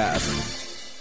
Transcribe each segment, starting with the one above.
Noticias.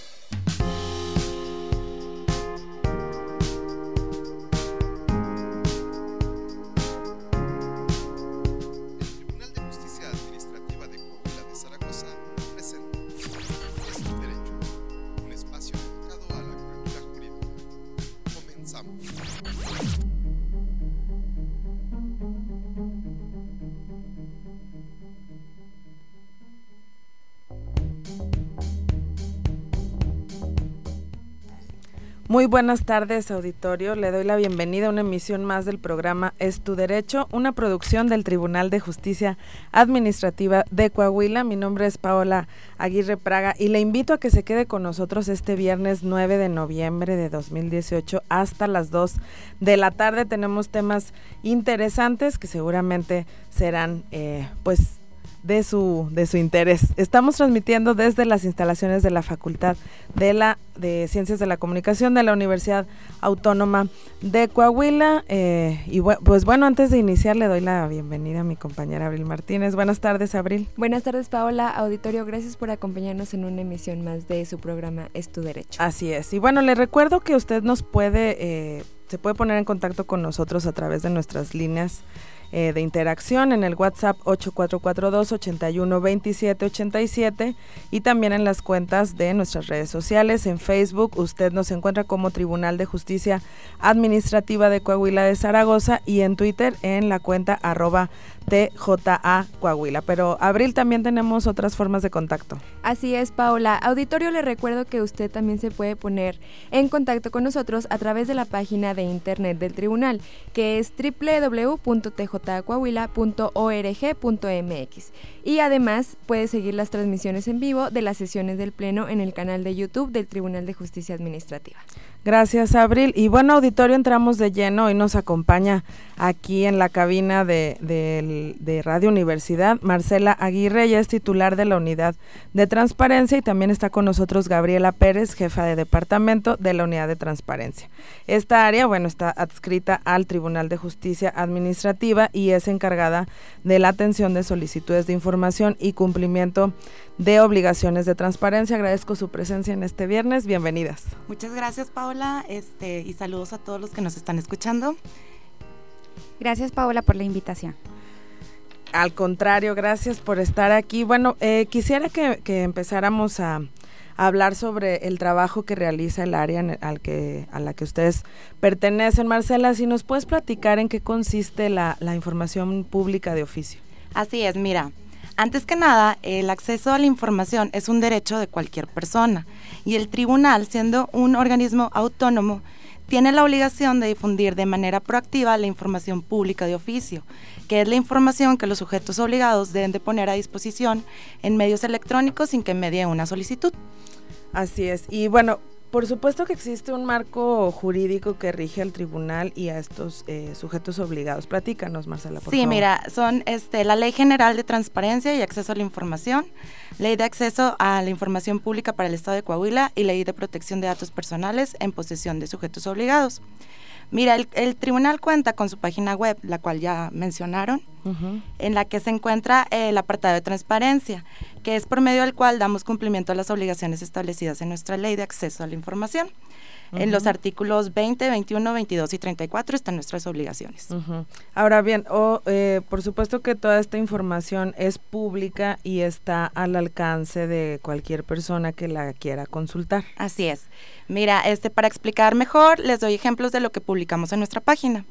Muy buenas tardes, auditorio. Le doy la bienvenida a una emisión más del programa Es tu Derecho, una producción del Tribunal de Justicia Administrativa de Coahuila. Mi nombre es Paola Aguirre Praga y le invito a que se quede con nosotros este viernes 9 de noviembre de 2018 hasta las 2 de la tarde. Tenemos temas interesantes que seguramente serán de su interés. Estamos transmitiendo desde las instalaciones de la Facultad de Ciencias de la Comunicación de la Universidad Autónoma de Coahuila. Pues bueno, antes de iniciar le doy la bienvenida a mi compañera Abril Martínez. Buenas tardes, Abril. Buenas tardes, Paola. Auditorio, gracias por acompañarnos en una emisión más de su programa Es tu Derecho. Así es. Y bueno, le recuerdo que usted se puede poner en contacto con nosotros a través de nuestras líneas de interacción en el WhatsApp 8442-812787 y también en las cuentas de nuestras redes sociales. En Facebook usted nos encuentra como Tribunal de Justicia Administrativa de Coahuila de Zaragoza y en Twitter en la cuenta @TJA Coahuila. Pero Abril, también tenemos otras formas de contacto. Así es, Paola. Auditorio, le recuerdo que usted también se puede poner en contacto con nosotros a través de la página de internet del tribunal, que es www.tjcoahuila.org.mx, y además puede seguir las transmisiones en vivo de las sesiones del Pleno en el canal de YouTube del Tribunal de Justicia Administrativa. Gracias, Abril. Y bueno, auditorio, entramos de lleno. Hoy nos acompaña aquí en la cabina de Radio Universidad Marcela Aguirre. Ella es titular de la Unidad de Transparencia, y también está con nosotros Gabriela Pérez, jefa de departamento de la Unidad de Transparencia. Esta área, está adscrita al Tribunal de Justicia Administrativa y es encargada de la atención de solicitudes de información y cumplimiento de obligaciones de transparencia. Agradezco su presencia en este viernes. Bienvenidas. Muchas gracias, Paola, y saludos a todos los que nos están escuchando. Gracias, Paola, por la invitación. Al contrario, gracias por estar aquí. Bueno, quisiera que empezáramos a hablar sobre el trabajo que realiza el área a la que ustedes pertenecen. Marcela, si nos puedes platicar en qué consiste la información pública de oficio. Así es, mira. Antes que nada, el acceso a la información es un derecho de cualquier persona, y el tribunal, siendo un organismo autónomo, tiene la obligación de difundir de manera proactiva la información pública de oficio, que es la información que los sujetos obligados deben de poner a disposición en medios electrónicos sin que medie una solicitud. Así es. Y bueno, por supuesto que existe un marco jurídico que rige al tribunal y a estos sujetos obligados. Platícanos, Marcela, por favor. Sí, mira, son la Ley General de Transparencia y Acceso a la Información, Ley de Acceso a la Información Pública para el Estado de Coahuila y Ley de Protección de Datos Personales en posesión de sujetos obligados. Mira, el tribunal cuenta con su página web, la cual ya mencionaron, en la que se encuentra el apartado de transparencia, que es por medio del cual damos cumplimiento a las obligaciones establecidas en nuestra Ley de Acceso a la Información. En los artículos 20, 21, 22 y 34 están nuestras obligaciones. Ahora bien, por supuesto que toda esta información es pública y está al alcance de cualquier persona que la quiera consultar. Así es. Mira, para explicar mejor, les doy ejemplos de lo que publicamos en nuestra página.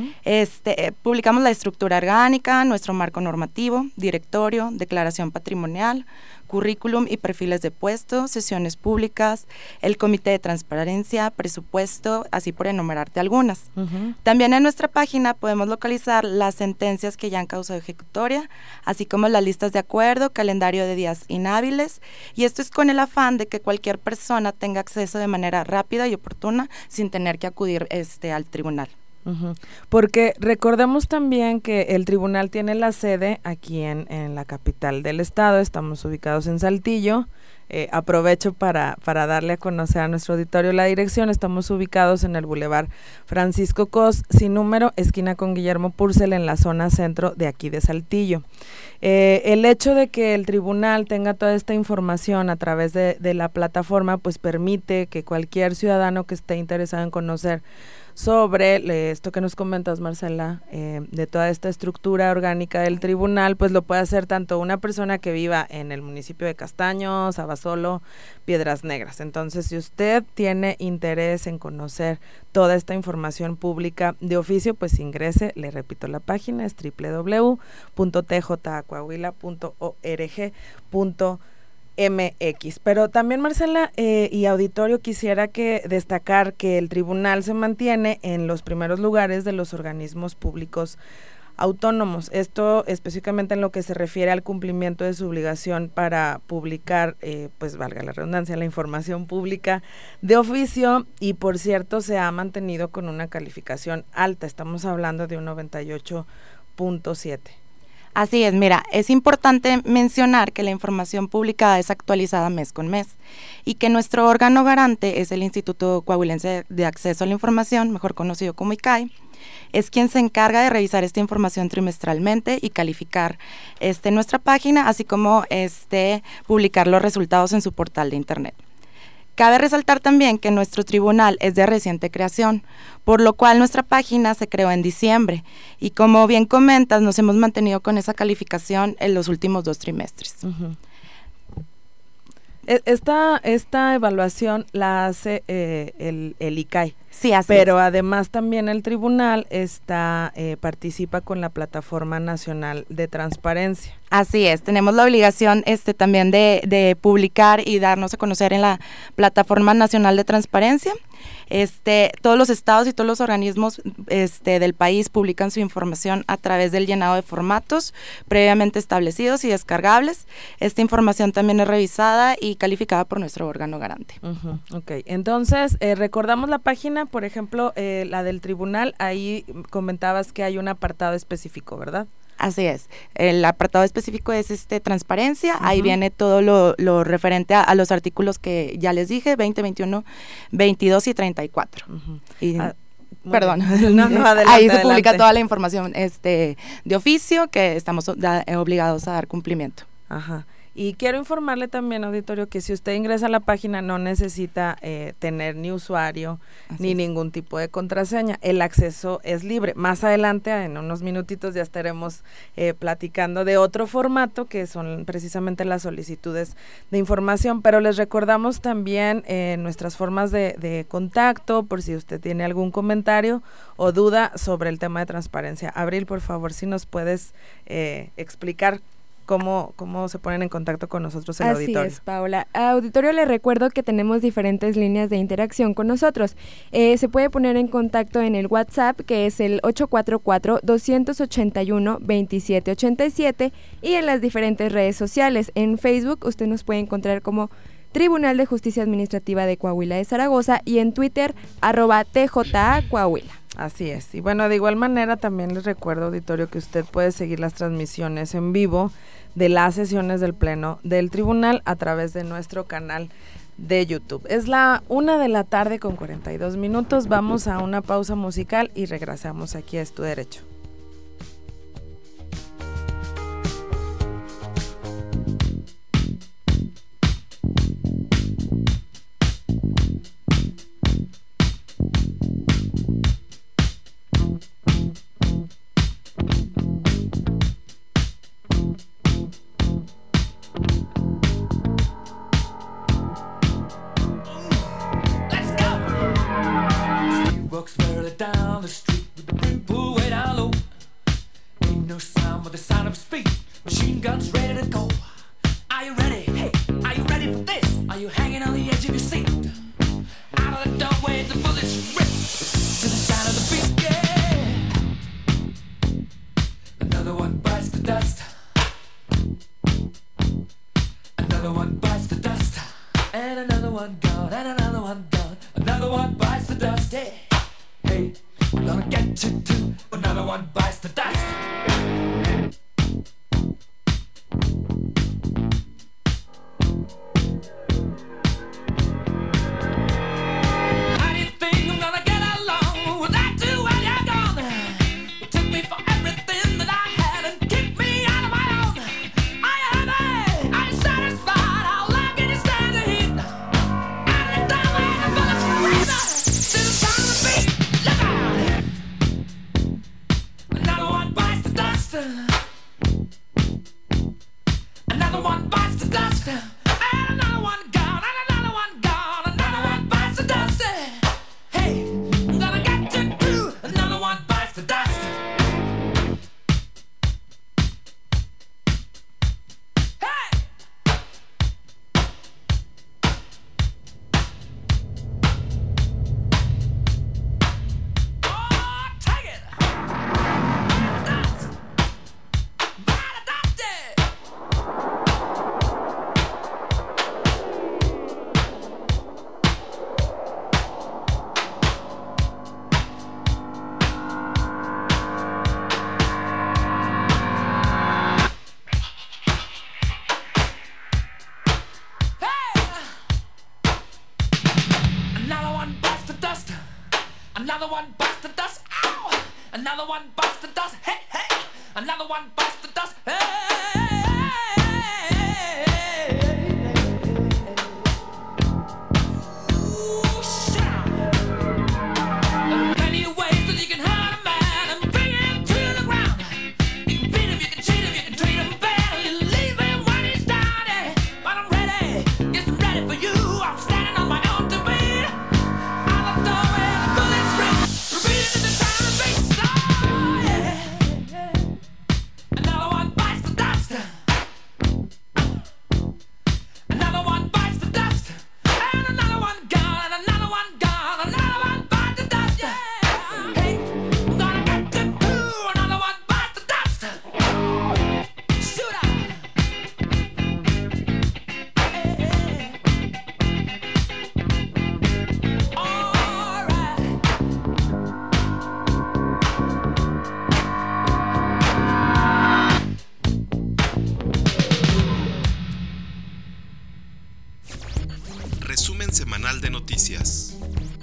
Publicamos la estructura orgánica, nuestro marco normativo, directorio, declaración patrimonial, currículum y perfiles de puesto, sesiones públicas, el comité de transparencia, presupuesto, así por enumerarte algunas. También en nuestra página podemos localizar las sentencias que ya han causado ejecutoria, así como las listas de acuerdo, calendario de días inhábiles, y esto es con el afán de que cualquier persona tenga acceso de manera rápida y oportuna sin tener que acudir al tribunal. Porque recordemos también que el tribunal tiene la sede aquí en la capital del estado. Estamos ubicados en Saltillo, aprovecho para darle a conocer a nuestro auditorio la dirección. Estamos ubicados en el Boulevard Francisco Cos, sin número, esquina con Guillermo Purcell, en la zona centro de aquí de Saltillo. El hecho de que el tribunal tenga toda esta información a través de la plataforma, pues permite que cualquier ciudadano que esté interesado en conocer sobre esto que nos comentas, Marcela, de toda esta estructura orgánica del tribunal, pues lo puede hacer tanto una persona que viva en el municipio de Castaños, Abasolo, Piedras Negras. Entonces, si usted tiene interés en conocer toda esta información pública de oficio, pues ingrese, le repito, la página es www.tjacoahuila.org.mx. Pero también, Marcela y auditorio, quisiera destacar que el tribunal se mantiene en los primeros lugares de los organismos públicos autónomos. Esto específicamente en lo que se refiere al cumplimiento de su obligación para publicar, pues valga la redundancia, la información pública de oficio, y por cierto se ha mantenido con una calificación alta. Estamos hablando de un 98.7. Así es, mira, es importante mencionar que la información publicada es actualizada mes con mes y que nuestro órgano garante es el Instituto Coahuilense de Acceso a la Información, mejor conocido como ICAI. Es quien se encarga de revisar esta información trimestralmente y calificar nuestra página, así como publicar los resultados en su portal de internet. Cabe resaltar también que nuestro tribunal es de reciente creación, por lo cual nuestra página se creó en diciembre y, como bien comentas, nos hemos mantenido con esa calificación en los últimos 2 trimestres. Uh-huh. Esta evaluación la hace el ICAI. Sí, así pero es. Además también el tribunal participa con la Plataforma Nacional de Transparencia. Así es, tenemos la obligación también de publicar y darnos a conocer en la Plataforma Nacional de Transparencia. Todos los estados y todos los organismos del país publican su información a través del llenado de formatos previamente establecidos y descargables. Esta información también es revisada y calificada por nuestro órgano garante. Uh-huh, ok, entonces recordamos la página, por ejemplo, la del tribunal. Ahí comentabas que hay un apartado específico, ¿verdad? Así es, el apartado específico es transparencia. Uh-huh. Ahí viene todo lo referente a los artículos que ya les dije, 20, 21, 22 y 34. Uh-huh. Perdón, no, adelante, ahí se publica toda la información de oficio que estamos obligados a dar cumplimiento. Ajá. Y quiero informarle también, auditorio, que si usted ingresa a la página no necesita tener ni usuario ni ningún tipo de contraseña. El acceso es libre. Más adelante, en unos minutitos, ya estaremos platicando de otro formato, que son precisamente las solicitudes de información. Pero les recordamos también nuestras formas de contacto, por si usted tiene algún comentario o duda sobre el tema de transparencia. Abril, por favor, si nos puedes explicar ¿Cómo se ponen en contacto con nosotros el auditorio? Así es, Paola. Auditorio, les recuerdo que tenemos diferentes líneas de interacción con nosotros. Se puede poner en contacto en el WhatsApp, que es el 844-281-2787, y en las diferentes redes sociales. En Facebook usted nos puede encontrar como Tribunal de Justicia Administrativa de Coahuila de Zaragoza, y en Twitter, @TJA Coahuila. Así es. Y bueno, de igual manera también les recuerdo, auditorio, que usted puede seguir las transmisiones en vivo de las sesiones del Pleno del Tribunal a través de nuestro canal de YouTube. Es la 1:42 p.m. Vamos a una pausa musical y regresamos aquí a Es Tu Derecho. Down the street with the brim pool way down low. Ain't no sound but the sound of his feet. Machine guns ready to go. Are you ready? Hey, are you ready for this? Are you hanging on the edge of your seat? Out of the doorway the bullets rip to the sound of the beat. Yeah. Another one bites the dust. Another one bites the dust. And another one gone. And another one gone. Another one bites the dust. Yeah. Hey, I'm gonna get you too. Another one bites the dust. Another one bites the dust. Ow! Another one bites the dust. Hey, hey! Another one bites the dust. Hey! Resumen semanal de noticias.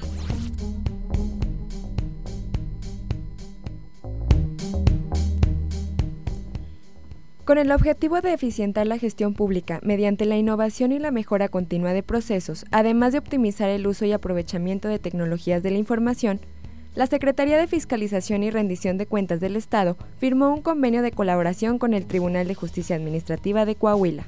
Con el objetivo de eficientar la gestión pública mediante la innovación y la mejora continua de procesos, además de optimizar el uso y aprovechamiento de tecnologías de la información, la Secretaría de Fiscalización y Rendición de Cuentas del Estado firmó un convenio de colaboración con el Tribunal de Justicia Administrativa de Coahuila.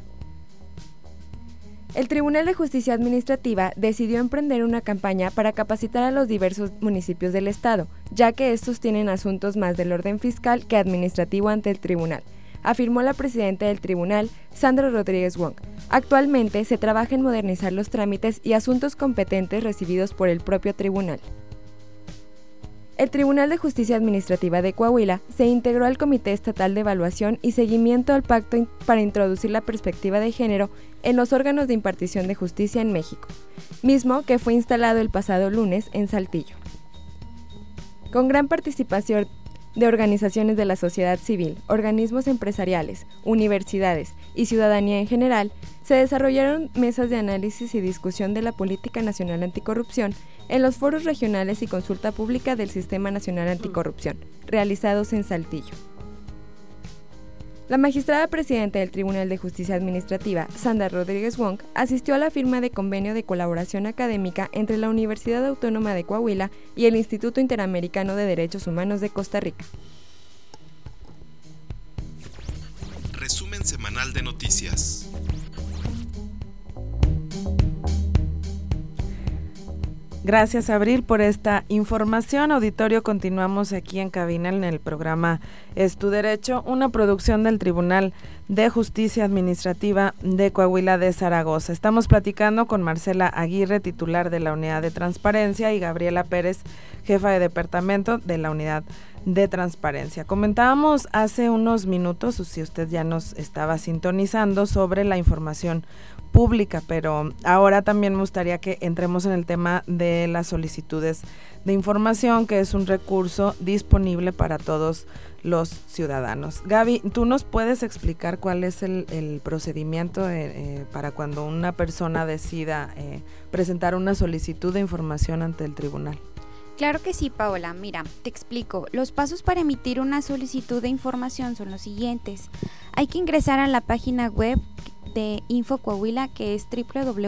El Tribunal de Justicia Administrativa decidió emprender una campaña para capacitar a los diversos municipios del Estado, ya que estos tienen asuntos más del orden fiscal que administrativo ante el tribunal, afirmó la presidenta del tribunal, Sandra Rodríguez Wong. Actualmente se trabaja en modernizar los trámites y asuntos competentes recibidos por el propio tribunal. El Tribunal de Justicia Administrativa de Coahuila se integró al Comité Estatal de Evaluación y Seguimiento al Pacto para introducir la perspectiva de género en los órganos de impartición de justicia en México, mismo que fue instalado el pasado lunes en Saltillo. Con gran participación de organizaciones de la sociedad civil, organismos empresariales, universidades y ciudadanía en general, se desarrollaron mesas de análisis y discusión de la Política Nacional Anticorrupción en los foros regionales y consulta pública del Sistema Nacional Anticorrupción, realizados en Saltillo. La magistrada presidenta del Tribunal de Justicia Administrativa, Sandra Rodríguez Wong, asistió a la firma de convenio de colaboración académica entre la Universidad Autónoma de Coahuila y el Instituto Interamericano de Derechos Humanos de Costa Rica. Resumen semanal de noticias. Gracias, Abril, por esta información. Auditorio, continuamos aquí en cabina en el programa Es tu Derecho, una producción del Tribunal de Justicia Administrativa de Coahuila de Zaragoza. Estamos platicando con Marcela Aguirre, titular de la Unidad de Transparencia, y Gabriela Pérez, jefa de departamento de la Unidad de Transparencia. Comentábamos hace unos minutos, si usted ya nos estaba sintonizando, sobre la información pública, pero ahora también me gustaría que entremos en el tema de las solicitudes de información, que es un recurso disponible para todos los ciudadanos. Gaby, ¿tú nos puedes explicar cuál es el procedimiento para cuando una persona decida presentar una solicitud de información ante el tribunal? Claro que sí, Paola. Mira, te explico. Los pasos para emitir una solicitud de información son los siguientes. Hay que ingresar a la página web de InfoCoahuila, que es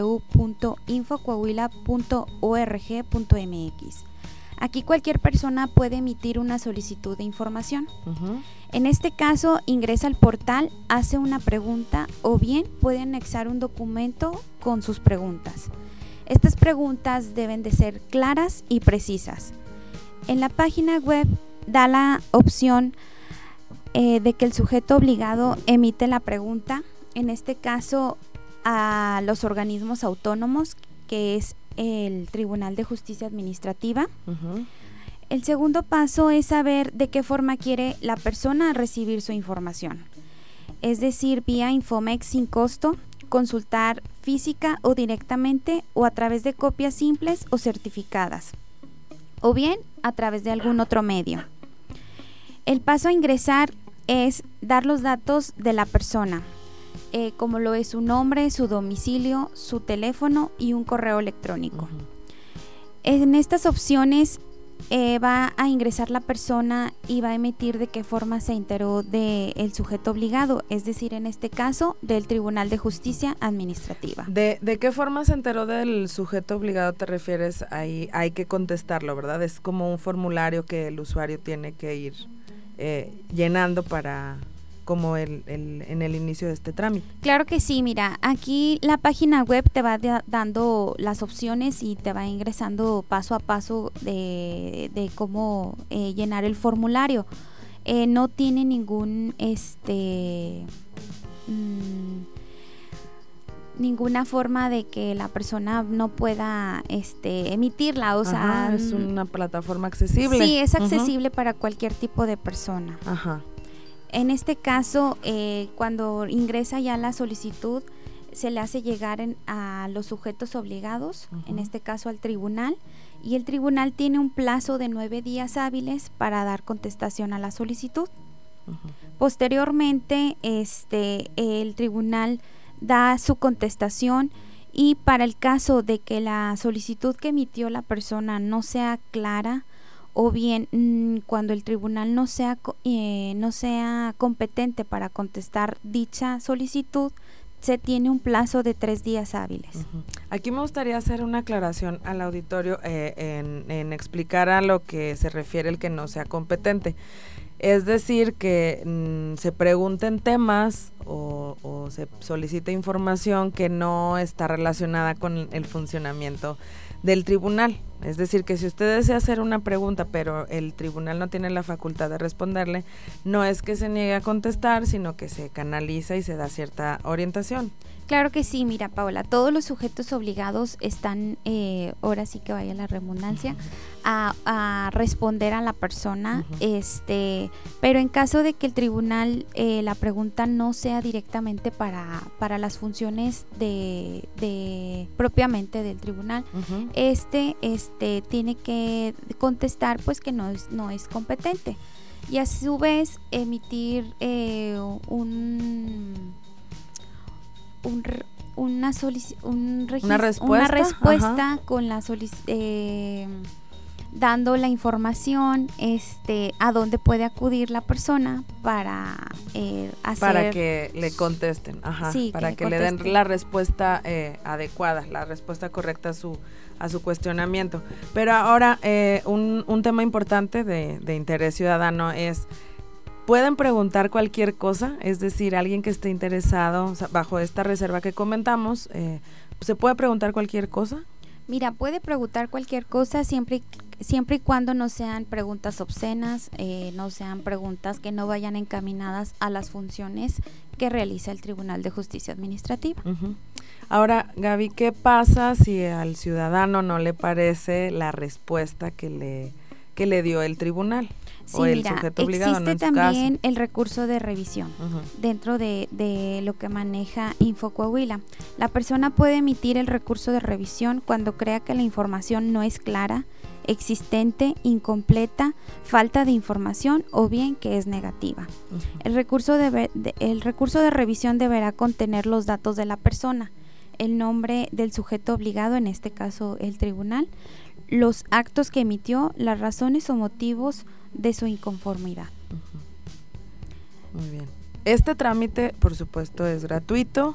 www.infocoahuila.org.mx. Aquí cualquier persona puede emitir una solicitud de información. En este caso, ingresa al portal, hace una pregunta o bien puede anexar un documento con sus preguntas. Estas preguntas deben de ser claras y precisas. En la página web da la opción de que el sujeto obligado emite la pregunta, en este caso a los organismos autónomos, que es el Tribunal de Justicia Administrativa. El segundo paso es saber de qué forma quiere la persona recibir su información. Es decir, vía Infomex sin costo, consultar física o directamente, o a través de copias simples o certificadas, o bien a través de algún otro medio. El paso a ingresar es dar los datos de la persona, como lo es su nombre, su domicilio, su teléfono y un correo electrónico. En estas opciones va a ingresar la persona y va a emitir de qué forma se enteró del sujeto obligado, es decir, en este caso, del Tribunal de Justicia Administrativa. ¿De qué forma se enteró del sujeto obligado te refieres? Ahí hay que contestarlo, ¿verdad? Es como un formulario que el usuario tiene que ir llenando para... como en el inicio de este trámite. Claro que sí, mira, aquí la página web te va dando las opciones y te va ingresando paso a paso de cómo llenar el formulario. No tiene ningún ninguna forma de que la persona no pueda emitirla, o sea, es una plataforma accesible. Sí, es accesible para cualquier tipo de persona. Ajá. En este caso, cuando ingresa ya la solicitud, se le hace llegar a los sujetos obligados, en este caso al tribunal, y el tribunal tiene un plazo de 9 días hábiles para dar contestación a la solicitud. Posteriormente, el tribunal da su contestación, y para el caso de que la solicitud que emitió la persona no sea clara, o bien cuando el tribunal no sea competente para contestar dicha solicitud, se tiene un plazo de 3 días hábiles. Aquí me gustaría hacer una aclaración al auditorio en explicar a lo que se refiere el que no sea competente. Es decir, que se pregunten temas o se solicite información que no está relacionada con el funcionamiento del tribunal. Es decir, que si usted desea hacer una pregunta, pero el tribunal no tiene la facultad de responderle, no es que se niegue a contestar, sino que se canaliza y se da cierta orientación. Claro que sí, mira, Paola, todos los sujetos obligados están, ahora sí que vaya la redundancia, a responder a la persona, pero en caso de que el tribunal, la pregunta no sea directamente para las funciones de propiamente del tribunal, tiene que contestar pues que no es competente, y a su vez emitir una respuesta con la dando la información a dónde puede acudir la persona para que le contesten, para que le den la respuesta adecuada, la respuesta correcta a su cuestionamiento. Pero ahora un tema importante de interés ciudadano es: ¿pueden preguntar cualquier cosa? Es decir, alguien que esté interesado, o sea, bajo esta reserva que comentamos, ¿se puede preguntar cualquier cosa? Mira, puede preguntar cualquier cosa siempre y cuando no sean preguntas obscenas, no sean preguntas que no vayan encaminadas a las funciones que realiza el Tribunal de Justicia Administrativa. Ahora, Gaby, ¿qué pasa si al ciudadano no le parece la respuesta que le dio el tribunal? Sí, mira, existe también el recurso de revisión dentro de lo que maneja Info Coahuila. La persona puede emitir el recurso de revisión cuando crea que la información no es clara, existente, incompleta, falta de información o bien que es negativa. El recurso de revisión deberá contener los datos de la persona, el nombre del sujeto obligado, en este caso el tribunal, los actos que emitió, las razones o motivos de su inconformidad. Muy bien. Este trámite, por supuesto, es gratuito.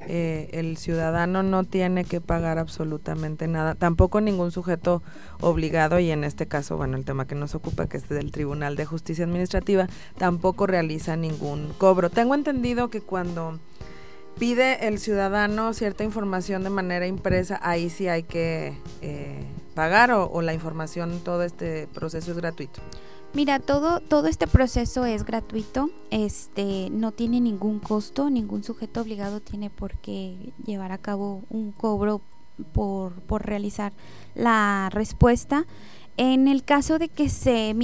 El ciudadano no tiene que pagar absolutamente nada, tampoco ningún sujeto obligado, y en este caso, bueno, el tema que nos ocupa, que es del Tribunal de Justicia Administrativa, tampoco realiza ningún cobro. Tengo entendido que cuando pide el ciudadano cierta información de manera impresa, ahí sí hay que pagar, o la información, todo este proceso es gratuito. Mira, todo este proceso es gratuito, no tiene ningún costo, ningún sujeto obligado tiene por qué llevar a cabo un cobro por realizar la respuesta. En el caso de que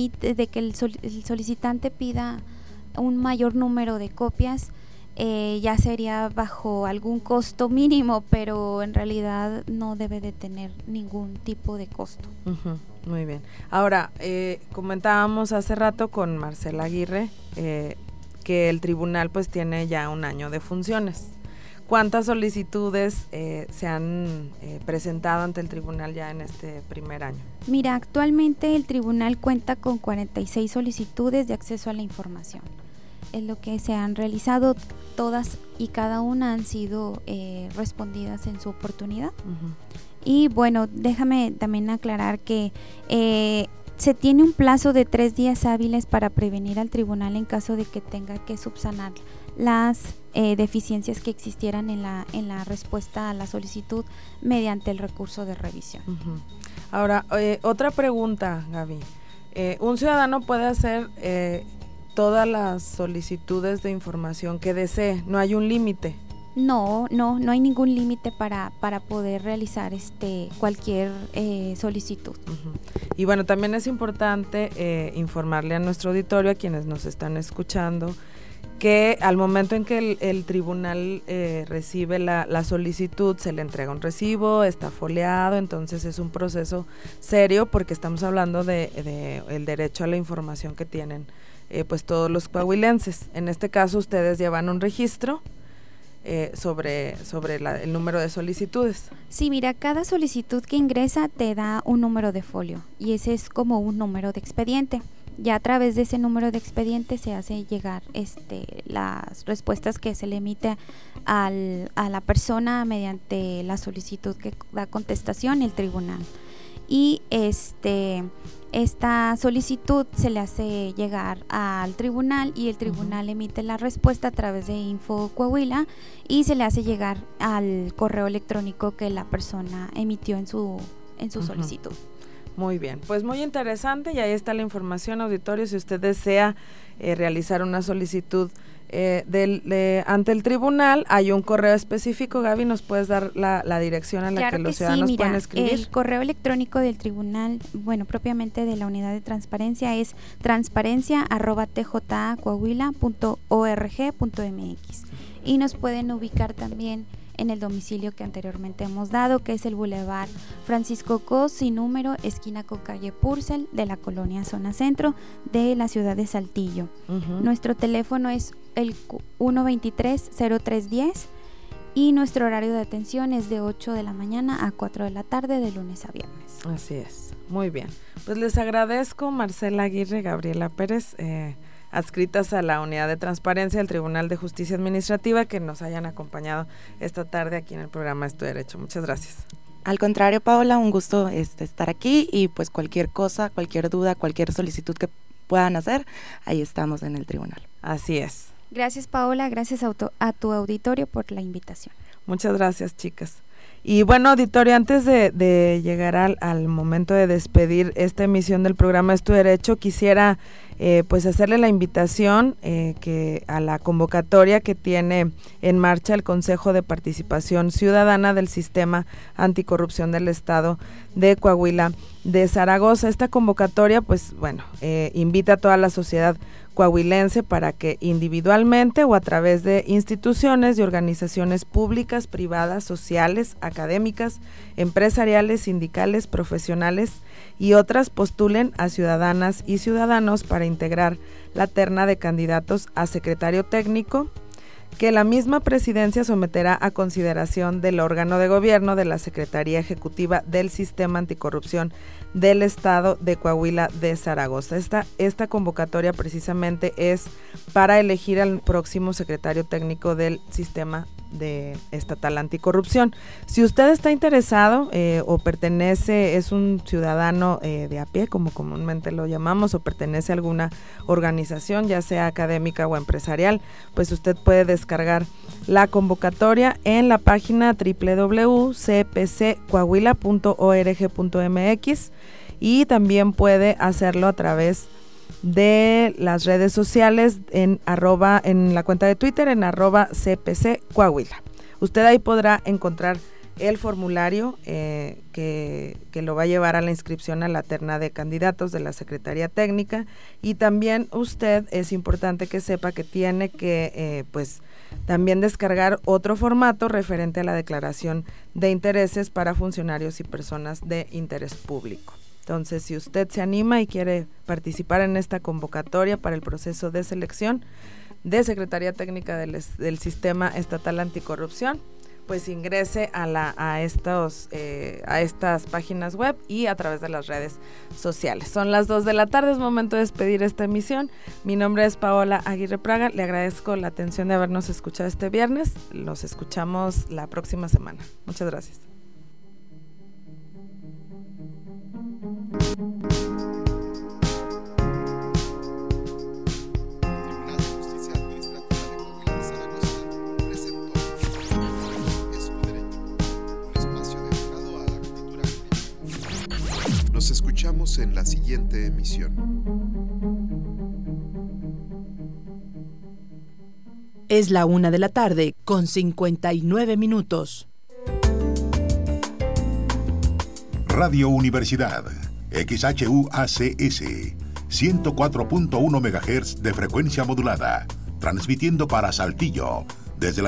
el solicitante pida un mayor número de copias, ya sería bajo algún costo mínimo, pero en realidad no debe de tener ningún tipo de costo. Muy bien. Ahora, comentábamos hace rato con Marcela Aguirre que el tribunal pues tiene ya un año de funciones. ¿cuántas solicitudes se han presentado ante el tribunal ya en este primer año? Mira, actualmente el tribunal cuenta con 46 solicitudes de acceso a la información. Es lo que se han realizado, todas y cada una han sido respondidas en su oportunidad. Y bueno, déjame también aclarar que se tiene un plazo de 3 días hábiles para prevenir al tribunal en caso de que tenga que subsanar las deficiencias que existieran en la respuesta a la solicitud mediante el recurso de revisión. Ahora, otra pregunta, Gaby. ¿Un ciudadano puede hacer todas las solicitudes de información que desee? ¿No hay un límite? No hay ningún límite para poder realizar cualquier solicitud. Y bueno, también es importante informarle a nuestro auditorio, a quienes nos están escuchando, que al momento en que el tribunal recibe la solicitud, se le entrega un recibo, está foliado, entonces es un proceso serio porque estamos hablando de el derecho a la información que tienen pues todos los coahuilenses. En este caso ustedes llevan un registro sobre el número de solicitudes. Sí, mira, cada solicitud que ingresa te da un número de folio y ese es como un número de expediente. Ya a través de ese número de expediente se hace llegar las respuestas que se le emite a la persona mediante la solicitud que da contestación el tribunal. Y esta solicitud se le hace llegar al tribunal y el tribunal emite la respuesta a través de Info Coahuila y se le hace llegar al correo electrónico que la persona emitió en su solicitud. Muy bien, pues muy interesante y ahí está la información, auditorio. Si usted desea realizar una solicitud ante el tribunal, hay un correo específico. Gaby, ¿nos puedes dar la dirección a la claro que los sí, ciudadanos mira, pueden escribir? El correo electrónico del tribunal, bueno, propiamente de la unidad de transparencia es transparencia@tjacoahuila.org.mx y nos pueden ubicar también en el domicilio que anteriormente hemos dado, que es el Boulevard Francisco Cos, sin número, esquina con calle Purcell, de la colonia Zona Centro, de la ciudad de Saltillo. Nuestro teléfono es el 123-0310 y nuestro horario de atención es de 8 de la mañana a 4 de la tarde, de lunes a viernes. Así es, muy bien. Pues les agradezco, Marcela Aguirre, Gabriela Pérez, adscritas a la Unidad de Transparencia del Tribunal de Justicia Administrativa, que nos hayan acompañado esta tarde aquí en el programa Es Tu Derecho. Muchas gracias. Al contrario, Paola, un gusto estar aquí y pues cualquier cosa, cualquier duda, cualquier solicitud que puedan hacer, ahí estamos en el tribunal. Así es. Gracias, Paola, gracias a tu auditorio por la invitación. Muchas gracias, chicas. Y bueno, auditorio, antes de llegar al momento de despedir esta emisión del programa Es Tu Derecho, quisiera pues hacerle la invitación que a la convocatoria que tiene en marcha el Consejo de Participación Ciudadana del Sistema Anticorrupción del Estado de Coahuila de Zaragoza. Esta convocatoria, pues bueno, invita a toda la sociedad coahuilense para que individualmente o a través de instituciones y organizaciones públicas, privadas, sociales, académicas, empresariales, sindicales, profesionales y otras postulen a ciudadanas y ciudadanos para integrar la terna de candidatos a secretario técnico que la misma presidencia someterá a consideración del órgano de gobierno de la Secretaría Ejecutiva del Sistema Anticorrupción del Estado de Coahuila de Zaragoza. Esta convocatoria precisamente es para elegir al próximo secretario técnico del Sistema Estatal Anticorrupción. Si usted está interesado o pertenece, es un ciudadano de a pie, como comúnmente lo llamamos, o pertenece a alguna organización, ya sea académica o empresarial, pues usted puede descargar la convocatoria en la página www.cpccoahuila.org.mx y también puede hacerlo a través de las redes sociales en la cuenta de Twitter en @cpccoahuila. Usted ahí podrá encontrar el formulario que lo va a llevar a la inscripción a la terna de candidatos de la Secretaría Técnica, y también usted es importante que sepa que tiene que pues también descargar otro formato referente a la declaración de intereses para funcionarios y personas de interés público. Entonces, si usted se anima y quiere participar en esta convocatoria para el proceso de selección de Secretaría Técnica del Sistema Estatal Anticorrupción, pues ingrese a estas páginas web y a través de las redes sociales. Son las 2 de la tarde, es momento de despedir esta emisión. Mi nombre es Paola Aguirre Praga, le agradezco la atención de habernos escuchado este viernes. Los escuchamos la próxima semana. Muchas gracias. Nos escuchamos en la siguiente emisión. Es la 1 de la tarde con 59 minutos. Radio Universidad, XHUACS, 104.1 MHz de frecuencia modulada, transmitiendo para Saltillo, desde la